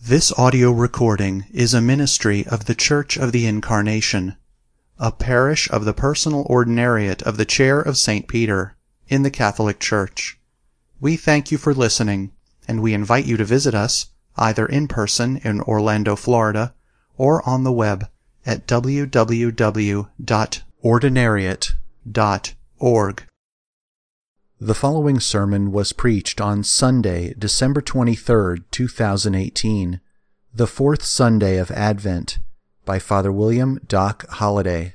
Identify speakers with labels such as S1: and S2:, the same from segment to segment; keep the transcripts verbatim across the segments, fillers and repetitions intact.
S1: This audio recording is a ministry of the Church of the Incarnation, a parish of the Personal Ordinariate of the Chair of Saint Peter in the Catholic Church. We thank you for listening, and we invite you to visit us either in person in Orlando, Florida, or on the web at w w w dot ordinariate dot org. The following sermon was preached on Sunday, December twenty-third, two thousand eighteen, the fourth Sunday of Advent, by Father William Doc Holliday.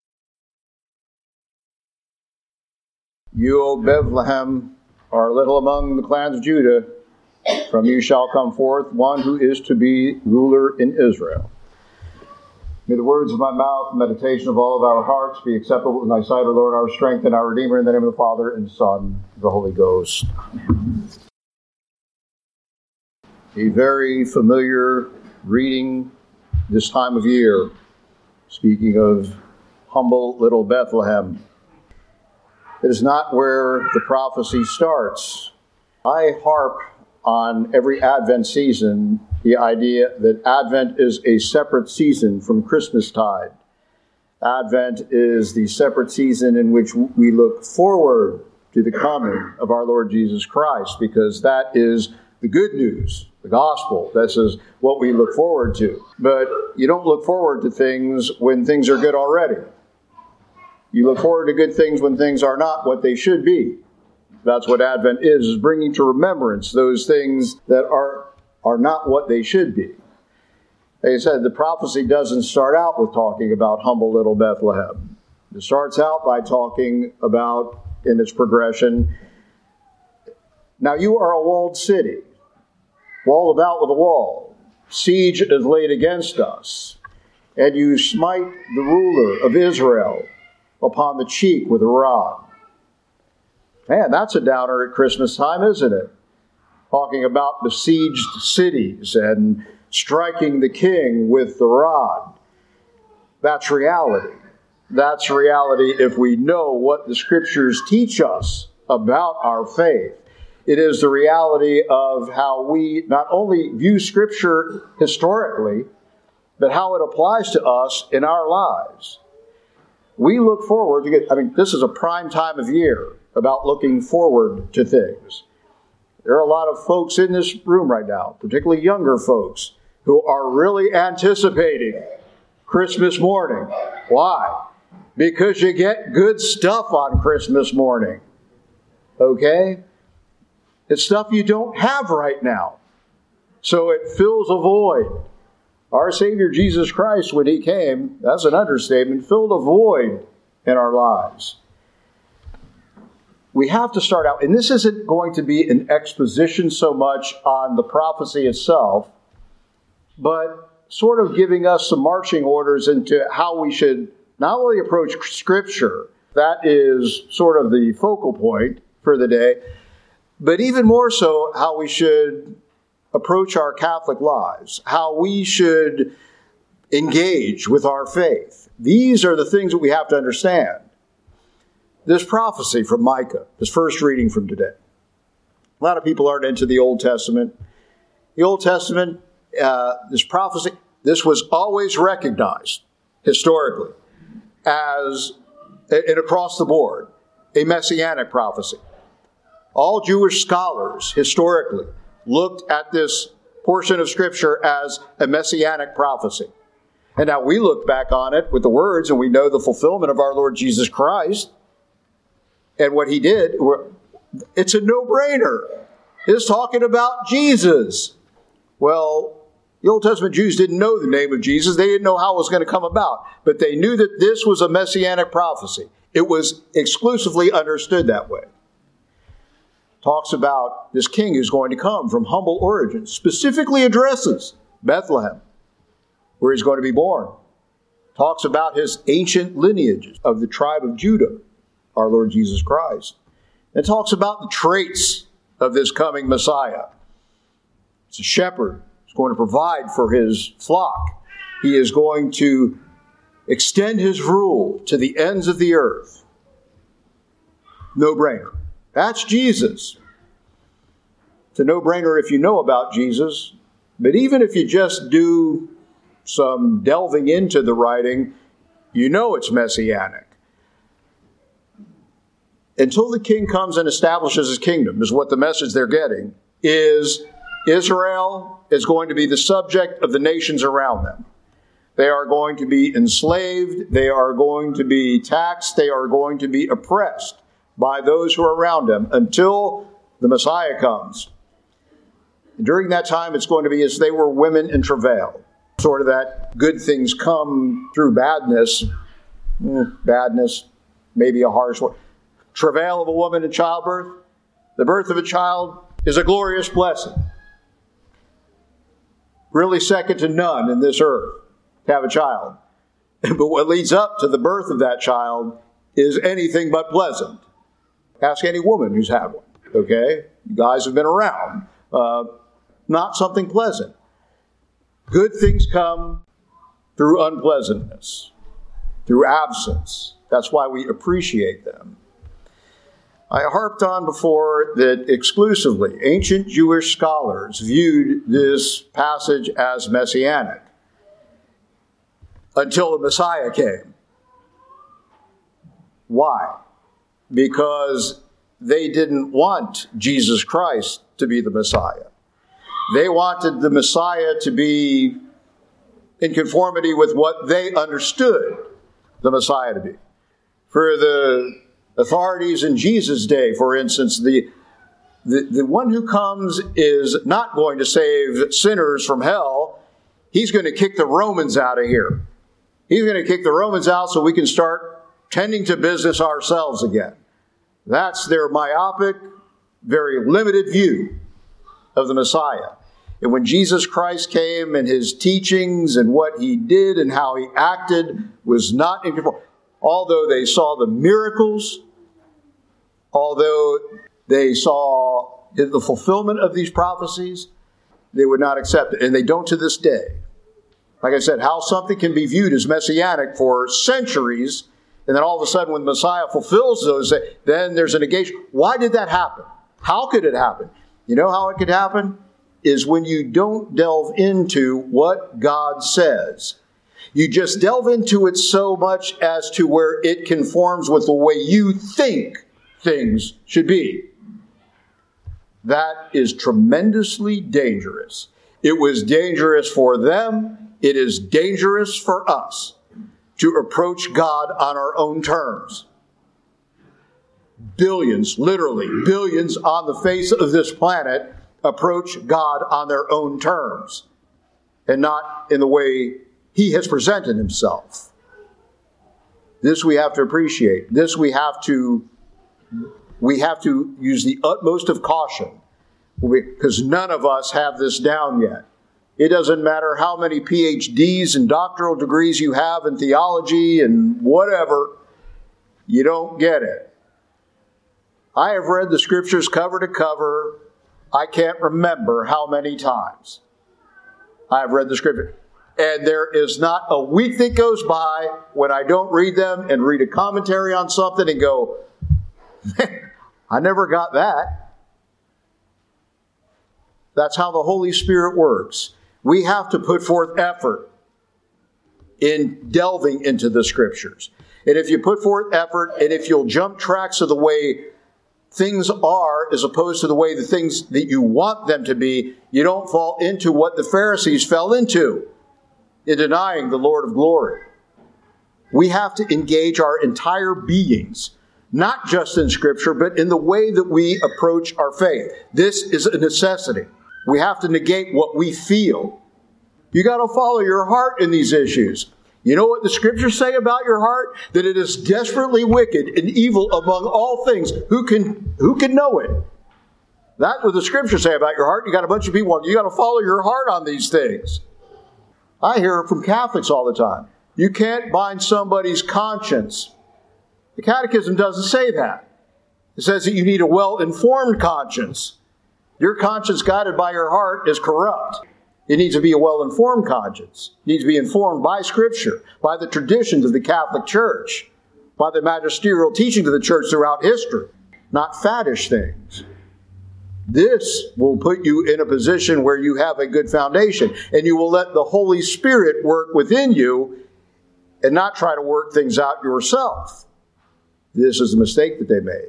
S2: You, O Bethlehem, are little among the clans of Judah. From you shall come forth one who is to be ruler in Israel. May the words of my mouth and meditation of all of our hearts be acceptable in thy sight, O Lord, our strength and our Redeemer, in the name of the Father, and Son, and the Holy Ghost. Amen. A very familiar reading this time of year, speaking of humble little Bethlehem. It is not where the prophecy starts. I harp on every Advent season the idea that Advent is a separate season from Christmastide. Advent is the separate season in which we look forward to the coming of our Lord Jesus Christ, because that is the good news, the gospel. This is what we look forward to. But you don't look forward to things when things are good already. You look forward to good things when things are not what they should be. That's what Advent is, is bringing to remembrance those things that are are not what they should be. Like I said, the prophecy doesn't start out with talking about humble little Bethlehem. It starts out by talking about, in its progression, now you are a walled city, walled about with a wall. Siege is laid against us, and you smite the ruler of Israel upon the cheek with a rod. Man, that's a downer at Christmas time, isn't it? Talking about besieged cities and striking the king with the rod. That's reality. That's reality if we know what the Scriptures teach us about our faith. It is the reality of how we not only view Scripture historically, but how it applies to us in our lives. We look forward to get, I mean, this is a prime time of year about looking forward to things. There are a lot of folks in this room right now, particularly younger folks, who are really anticipating Christmas morning. Why? Because you get good stuff on Christmas morning. Okay? It's stuff you don't have right now. So it fills a void. Our Savior Jesus Christ, when He came, that's an understatement, filled a void in our lives. We have to start out, and this isn't going to be an exposition so much on the prophecy itself, but sort of giving us some marching orders into how we should not only approach Scripture, that is sort of the focal point for the day, but even more so how we should approach our Catholic lives, how we should engage with our faith. These are the things that we have to understand. This prophecy from Micah, this first reading from today. A lot of people aren't into the Old Testament. The Old Testament, uh, this prophecy, this was always recognized historically as, and across the board, a messianic prophecy. All Jewish scholars historically looked at this portion of Scripture as a messianic prophecy. And now we look back on it with the words, and we know the fulfillment of our Lord Jesus Christ. And what He did, it's a no-brainer. It's talking about Jesus. Well, the Old Testament Jews didn't know the name of Jesus. They didn't know how it was going to come about. But they knew that this was a messianic prophecy. It was exclusively understood that way. Talks about this king who's going to come from humble origins. Specifically addresses Bethlehem, where He's going to be born. Talks about His ancient lineages of the tribe of Judah, our Lord Jesus Christ. It talks about the traits of this coming Messiah. It's a shepherd. He's going to provide for His flock. He is going to extend His rule to the ends of the earth. No-brainer. That's Jesus. It's a no-brainer if you know about Jesus. But even if you just do some delving into the writing, you know it's messianic. Until the king comes and establishes his kingdom, is what the message they're getting, is Israel is going to be the subject of the nations around them. They are going to be enslaved. They are going to be taxed. They are going to be oppressed by those who are around them until the Messiah comes. And during that time, it's going to be as they were women in travail. Sort of that good things come through badness. Mm, badness, maybe a harsh word. Travail of a woman in childbirth. The birth of a child is a glorious blessing. Really second to none in this earth to have a child. But what leads up to the birth of that child is anything but pleasant. Ask any woman who's had one, okay? You guys have been around. Uh, not something pleasant. Good things come through unpleasantness, through absence. That's why we appreciate them. I harped on before that exclusively ancient Jewish scholars viewed this passage as messianic until the Messiah came. Why? Because they didn't want Jesus Christ to be the Messiah. They wanted the Messiah to be in conformity with what they understood the Messiah to be. For the authorities in Jesus' day, for instance, the, the, the one who comes is not going to save sinners from hell. He's going to kick the Romans out of here. He's going to kick the Romans out so we can start tending to business ourselves again. That's their myopic, very limited view of the Messiah. And when Jesus Christ came and his teachings and what he did and how he acted was not in conformity. Although they saw the miracles, although they saw the fulfillment of these prophecies, they would not accept it. And they don't to this day. Like I said, how something can be viewed as messianic for centuries, and then all of a sudden when the Messiah fulfills those, then there's a negation. Why did that happen? How could it happen? You know how it could happen? Is when you don't delve into what God says. You just delve into it so much as to where it conforms with the way you think things should be. That is tremendously dangerous. It was dangerous for them. It is dangerous for us to approach God on our own terms. Billions, literally billions on the face of this planet approach God on their own terms and not in the way he has presented himself. This we have to appreciate. This we have to, we have to use the utmost of caution because none of us have this down yet. It doesn't matter how many P H Ds and doctoral degrees you have in theology and whatever, you don't get it. I have read the scriptures cover to cover. I can't remember how many times I have read the scripture. And there is not a week that goes by when I don't read them and read a commentary on something and go, I never got that. That's how the Holy Spirit works. We have to put forth effort in delving into the scriptures. And if you put forth effort, and if you'll jump tracks of the way things are as opposed to the way the things that you want them to be, you don't fall into what the Pharisees fell into in denying the Lord of glory. We have to engage our entire beings, not just in Scripture, but in the way that we approach our faith. This is a necessity. We have to negate what we feel. You got to follow your heart in these issues. You know what the Scriptures say about your heart? That it is desperately wicked and evil among all things. Who can, who can know it? That's what the Scriptures say about your heart. You got a bunch of people, you got to follow your heart on these things. I hear it from Catholics all the time. You can't bind somebody's conscience. The Catechism doesn't say that. It says that you need a well-informed conscience. Your conscience guided by your heart is corrupt. It needs to be a well-informed conscience. It needs to be informed by Scripture, by the traditions of the Catholic Church, by the magisterial teachings of the Church throughout history, not faddish things. This will put you in a position where you have a good foundation, and you will let the Holy Spirit work within you and not try to work things out yourself. This is the mistake that they made.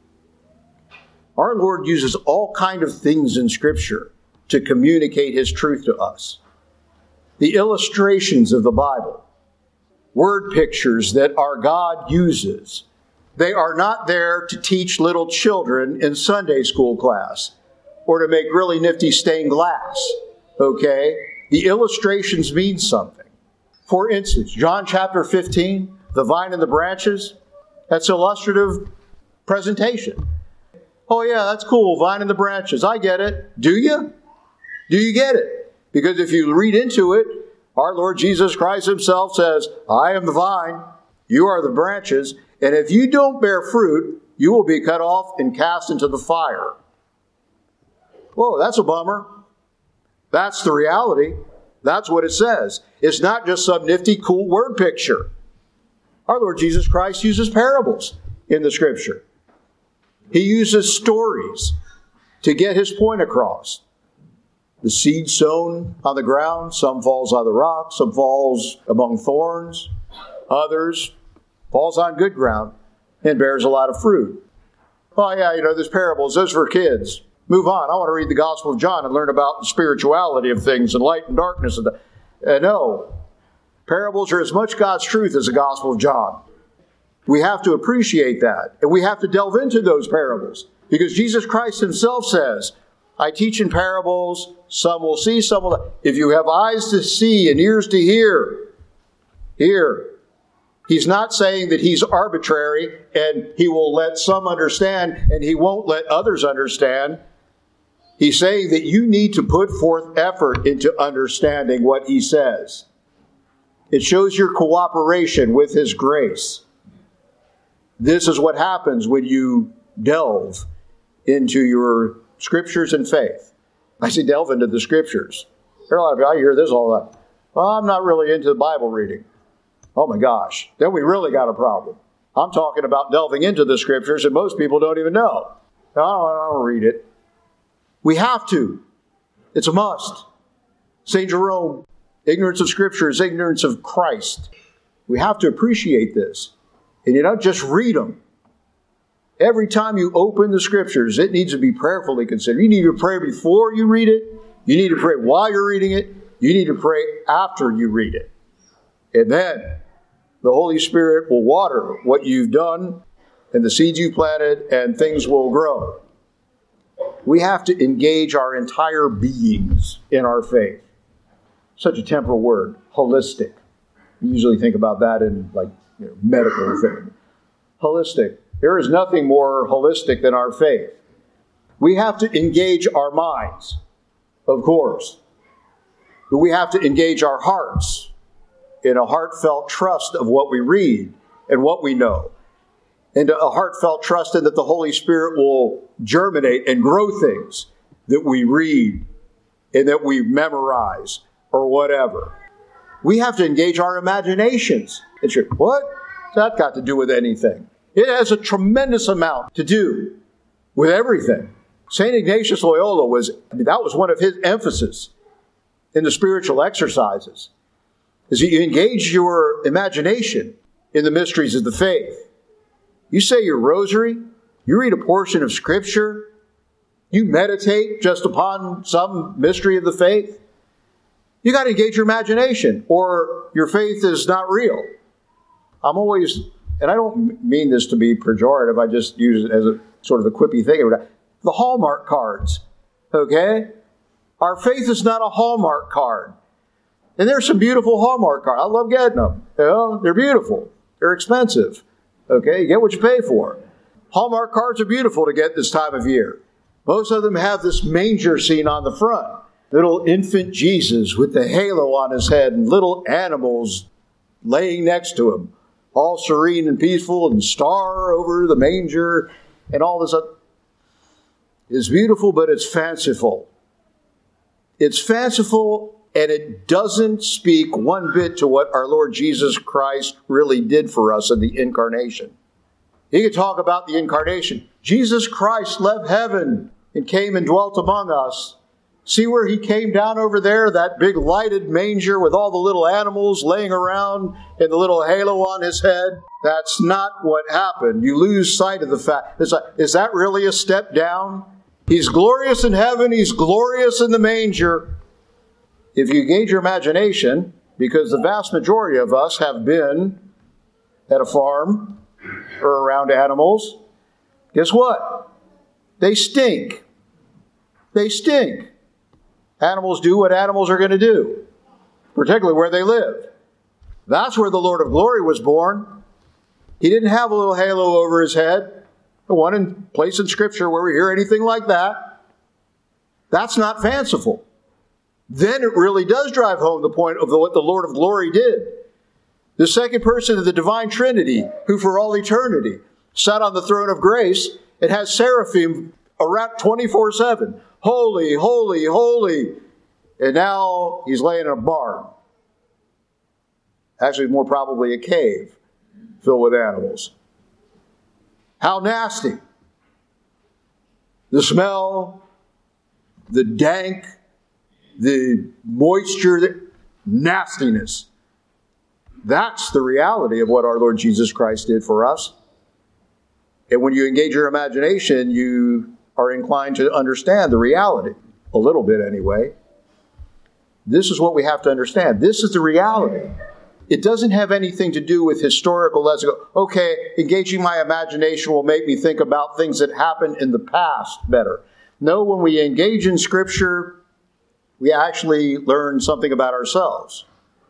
S2: Our Lord uses all kinds of things in Scripture to communicate His truth to us. The illustrations of the Bible, word pictures that our God uses, they are not there to teach little children in Sunday school class or to make really nifty stained glass, okay? The illustrations mean something. For instance, John chapter fifteen, the vine and the branches, that's illustrative presentation. Oh yeah, that's cool, vine and the branches. I get it. Do you? Do you get it? Because if you read into it, our Lord Jesus Christ Himself says, I am the vine, you are the branches, and if you don't bear fruit, you will be cut off and cast into the fire. Whoa, that's a bummer. That's the reality. That's what it says. It's not just some nifty, cool word picture. Our Lord Jesus Christ uses parables in the Scripture. He uses stories to get His point across. The seed sown on the ground, some falls on the rock, some falls among thorns, others falls on good ground and bears a lot of fruit. Oh yeah, you know, there's parables, those for kids. Move on. I want to read the Gospel of John and learn about the spirituality of things and light and darkness. And the, uh, no, parables are as much God's truth as the Gospel of John. We have to appreciate that, and we have to delve into those parables, because Jesus Christ Himself says, I teach in parables, some will see, some will not. If you have eyes to see and ears to hear, hear. He's not saying that He's arbitrary and He will let some understand and He won't let others understand. He's saying that you need to put forth effort into understanding what He says. It shows your cooperation with His grace. This is what happens when you delve into your Scriptures and faith. I say delve into the Scriptures. There are a lot of people, I hear this all the time. Well, I'm not really into the Bible reading. Oh my gosh, then we really got a problem. I'm talking about delving into the Scriptures, and most people don't even know. I don't, I don't read it. We have to. It's a must. Saint Jerome, ignorance of Scripture is ignorance of Christ. We have to appreciate this. And you don't just read them. Every time you open the Scriptures, it needs to be prayerfully considered. You need to pray before you read it. You need to pray while you're reading it. You need to pray after you read it. And then the Holy Spirit will water what you've done and the seeds you planted, and things will grow. We have to engage our entire beings in our faith. Such a temporal word, holistic. We usually think about that in like you know, medical thing. Holistic. There is nothing more holistic than our faith. We have to engage our minds, of course. But we have to engage our hearts in a heartfelt trust of what we read and what we know. And a heartfelt trust in that the Holy Spirit will germinate and grow things that we read and that we memorize or whatever. We have to engage our imaginations. It's your, what? That got to do with anything? It has a tremendous amount to do with everything. Saint Ignatius Loyola was, I mean, that was one of his emphasis in the spiritual exercises, is that you engage your imagination in the mysteries of the faith. You say your rosary, you read a portion of Scripture, you meditate just upon some mystery of the faith. You got to engage your imagination, or your faith is not real. I'm always, and I don't mean this to be pejorative, I just use it as a sort of a quippy thing. The Hallmark cards, okay? Our faith is not a Hallmark card. And there's some beautiful Hallmark cards. I love getting them. You know, they're beautiful. They're expensive. Okay, you get what you pay for. Hallmark cards are beautiful to get this time of year. Most of them have this manger scene on the front. Little infant Jesus with the halo on his head and little animals laying next to him, all serene and peaceful, and star over the manger and all this other. It's beautiful, but it's fanciful. It's fanciful, and it doesn't speak one bit to what our Lord Jesus Christ really did for us in the incarnation. He could talk about the incarnation. Jesus Christ left heaven and came and dwelt among us. See where he came down over there, that big lighted manger with all the little animals laying around and the little halo on his head? That's not what happened. You lose sight of the fact. It's like, is that really a step down? He's glorious in heaven. He's glorious in the manger. If you gauge your imagination, because the vast majority of us have been at a farm or around animals, guess what? They stink. They stink. Animals do what animals are going to do, particularly where they live. That's where the Lord of Glory was born. He didn't have a little halo over his head. The one in place in Scripture where we hear anything like that. That's not fanciful. Then it really does drive home the point of what the Lord of Glory did. The second person of the divine Trinity, who for all eternity sat on the throne of grace and has seraphim around twenty-four seven. Holy, holy, holy. And now he's laying in a barn. Actually, more probably a cave filled with animals. How nasty. The smell, the dank, the moisture, the nastiness. That's the reality of what our Lord Jesus Christ did for us. And when you engage your imagination, you are inclined to understand the reality. A little bit anyway. This is what we have to understand. This is the reality. It doesn't have anything to do with historical, let's go, okay, engaging my imagination will make me think about things that happened in the past better. No, when we engage in Scripture, we actually learn something about ourselves.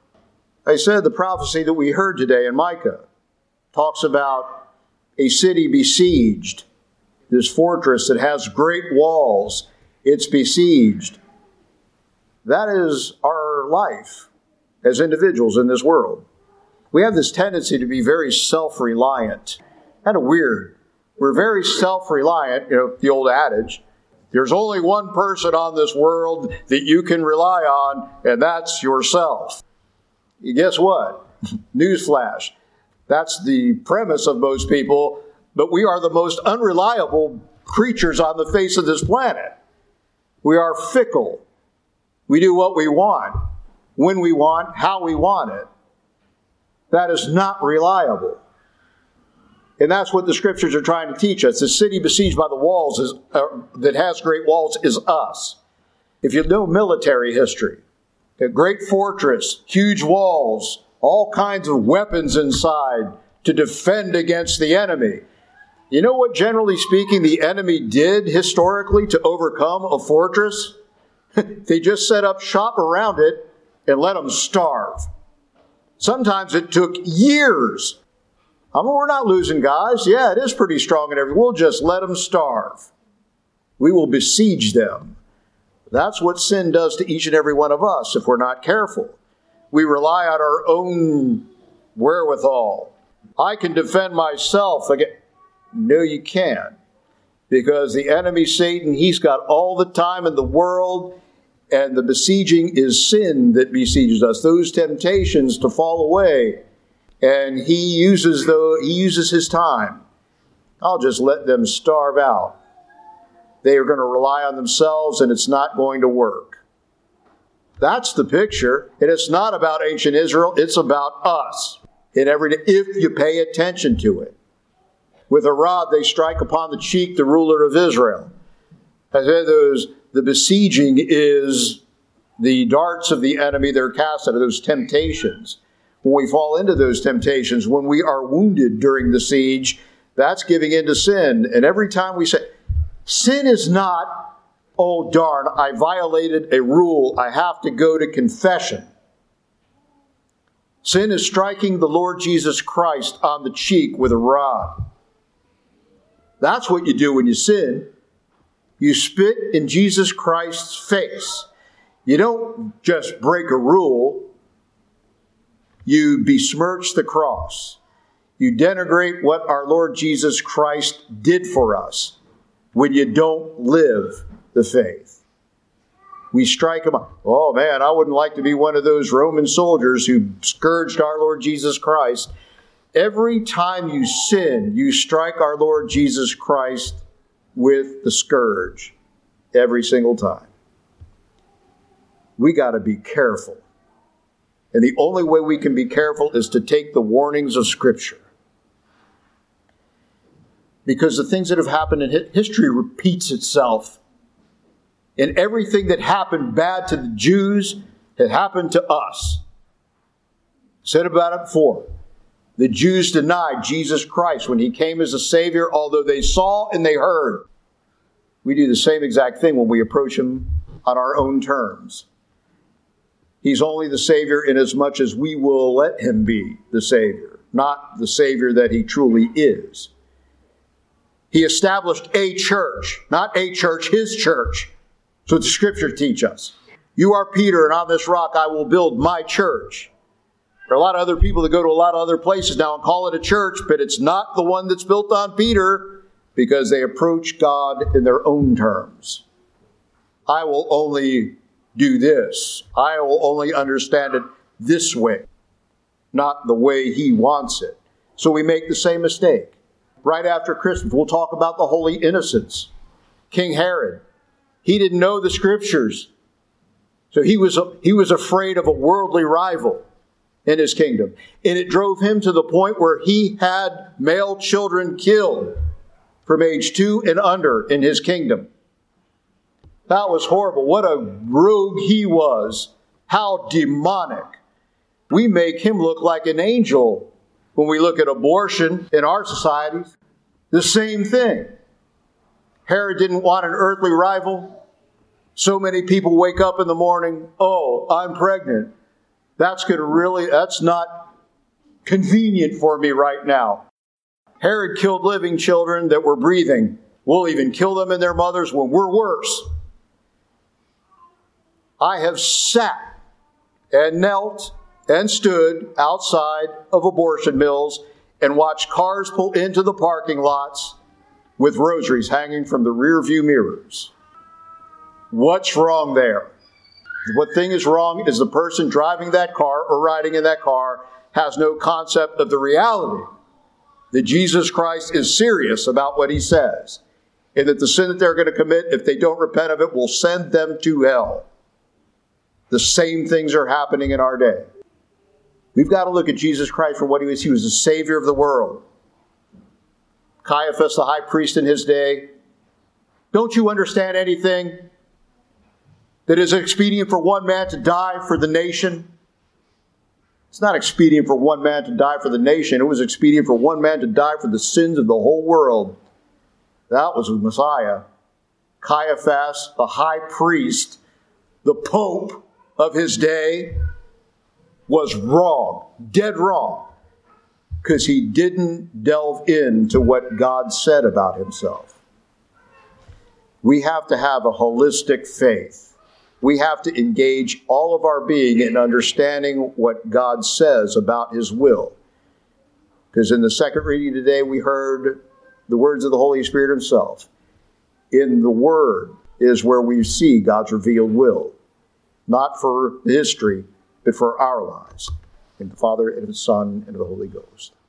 S2: I said the prophecy that we heard today in Micah talks about a city besieged, this fortress that has great walls. It's besieged. That is our life as individuals in this world. We have this tendency to be very self-reliant. Kind of weird. We're very self-reliant, you know, the old adage. There's only one person on this world that you can rely on, and that's yourself. Guess what? Newsflash. That's the premise of most people, but we are the most unreliable creatures on the face of this planet. We are fickle. We do what we want, when we want, how we want it. That is not reliable. And that's what the Scriptures are trying to teach us. The city besieged by the walls is, uh, that has great walls is us. If you know military history, a great fortress, huge walls, all kinds of weapons inside to defend against the enemy. You know what, generally speaking, the enemy did historically to overcome a fortress? They just set up shop around it and let them starve. Sometimes it took years. I mean, we're not losing guys. Yeah, it is pretty strong and everything. We'll just let them starve. We will besiege them. That's what sin does to each and every one of us if we're not careful. We rely on our own wherewithal. I can defend myself against... No, you can't. Because the enemy, Satan, he's got all the time in the world, and the besieging is sin that besieges us. Those temptations to fall away. And he uses the, he uses his time. I'll just let them starve out. They are going to rely on themselves, and it's not going to work. That's the picture. And it's not about ancient Israel. It's about us. In every day, if you pay attention to it. With a rod they strike upon the cheek the ruler of Israel. As those, the besieging is the darts of the enemy that are cast out of those temptations. When we fall into those temptations, when we are wounded during the siege, that's giving in to sin. And every time we say, sin is not, oh darn, I violated a rule, I have to go to confession. Sin is striking the Lord Jesus Christ on the cheek with a rod. That's what you do when you sin. You spit in Jesus Christ's face. You don't just break a rule. You besmirch the cross. You denigrate what our Lord Jesus Christ did for us when you don't live the faith. We strike them up. Oh man, I wouldn't like to be one of those Roman soldiers who scourged our Lord Jesus Christ. Every time you sin, you strike our Lord Jesus Christ with the scourge. every single time. We got to be careful. And the only way we can be careful is to take the warnings of Scripture. Because the things that have happened in history repeats itself. And everything that happened bad to the Jews had happened to us. Said about it before. The Jews denied Jesus Christ when he came as a Savior, although they saw and they heard. We do the same exact thing when we approach him on our own terms. He's only the Savior inasmuch as we will let him be the Savior, not the Savior that he truly is. He established a church, not a church, his church. So the Scriptures teach us. You are Peter, and on this rock I will build my church. There are a lot of other people that go to a lot of other places now and call it a church, but it's not the one that's built on Peter because they approach God in their own terms. I will only do this. I will only understand it this way, not the way he wants it. So we make the same mistake. Right after Christmas, we'll talk about the Holy Innocents. King Herod, he didn't know the Scriptures. So he was, he was afraid of a worldly rival in his kingdom. And it drove him to the point where he had male children killed from age two and under in his kingdom. That was horrible. What a rogue he was. How demonic. We make him look like an angel when we look at abortion in our societies. The same thing. Herod didn't want an earthly rival. So many people wake up in the morning, oh, I'm pregnant. That's going to really, that's not convenient for me right now. Herod killed living children that were breathing. We'll even kill them in their mothers when we're worse. I have sat and knelt and stood outside of abortion mills and watched cars pull into the parking lots with rosaries hanging from the rear view mirrors. What's wrong there? What thing is wrong is the person driving that car or riding in that car has no concept of the reality that Jesus Christ is serious about what he says, and that the sin that they're going to commit, if they don't repent of it, will send them to hell. The same things are happening in our day. We've got to look at Jesus Christ for what he was. He was the Savior of the world. Caiaphas, the high priest in his day, don't you understand anything? That it is expedient for one man to die for the nation? It's not expedient for one man to die for the nation. It was expedient for one man to die for the sins of the whole world. That was the Messiah. Caiaphas, the high priest, the Pope of his day, was wrong, dead wrong, because he didn't delve into what God said about himself. We have to have a holistic faith. We have to engage all of our being in understanding what God says about his will. Because in the second reading today, we heard the words of the Holy Spirit himself. In the Word is where we see God's revealed will. Not for history, but for our lives. In the Father, and the Son, and of the Holy Ghost.